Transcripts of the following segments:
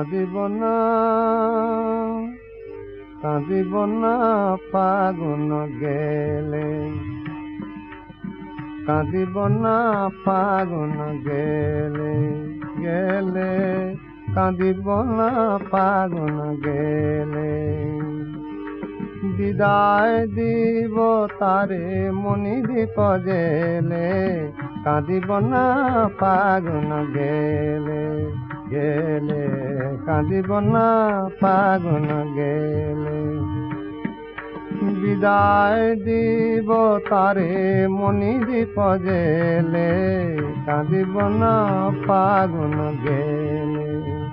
কাঁদিব না, কাঁদিব না ফাগুন গেলে, কাঁদিব না ফাগুন গেলে, গেলে কাঁদিব না ফাগুন গেলে। বিদায় দিব তারে মণিদ্বীপ জেলে, কাঁদিব না ফাগুন গেলে, গেলে কাঁদিব না ফাগুন গেলে। বিদায় দিব তারে মণিদ্বীপ জেলে, কাঁদিব না ফাগুন গেলে।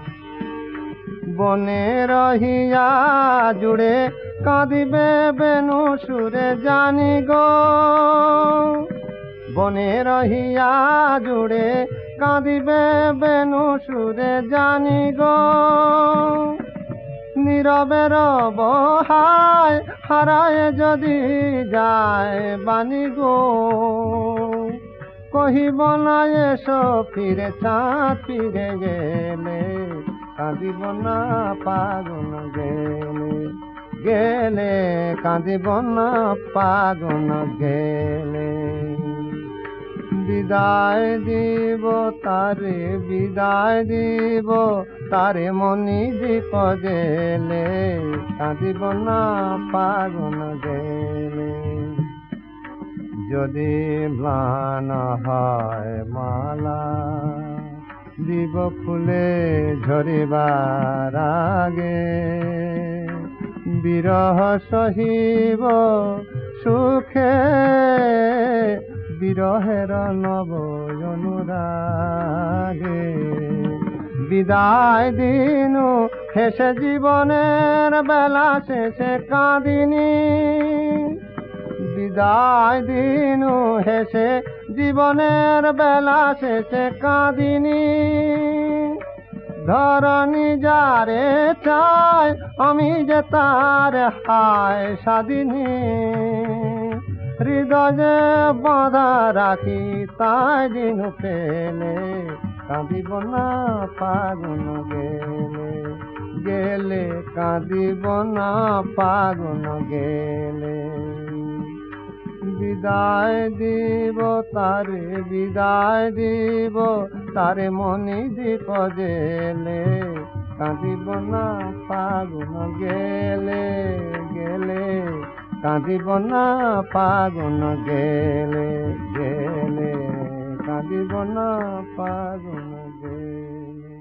বনে রহিয়া জুড়ে কাঁদিবে বেনু সুরে জানি গো, বনে রহিয়া জুড়ে কাঁদিবে বেনু সুরে জানি গো। নীরবে রব হায় হারায় যদি যায় বাণী গো, কহিব না এসো ফিরে চাঁদ ফিরে গেলে, কাঁদিব না ফাগুন গেলে, গেলে কাঁদিব না ফাগুন গেলে। বিদায় দিব তারে, বিদায় দিব তারে মণিদ্বীপ জেলে, কাঁদিব না ফাগুন গেলে। যদি ম্লান হয় মালা দিব ফুলে ঝরিবার আগে, বিরহ সহিব সুখে বিরহের নব অনুরাগে। বিদায় দিনু হেসে জীবনের বেলা শেষে কাঁদিনি, বিদায় দিনু হেসে জীবনের বেলা শেষে কাঁদিনি। ধরণী যারে চায় আমি যে তার হায় স্বাধীনী, হৃদয়ে বাঁধা রাখি তাই দিন পেলে, কাঁদিব না ফাগুন গেলে, গেলে কাঁদিব না ফাগুন গেলে। বিদায় দিব তারে, বিদায় দিব তারে মণিদ্বীপ জেলে, কাঁদিব না ফাগুন গেলে, গেলে কাঁদিব না ফাগুন গেলে, গেলে কাঁদিব না ফাগুন গেলে।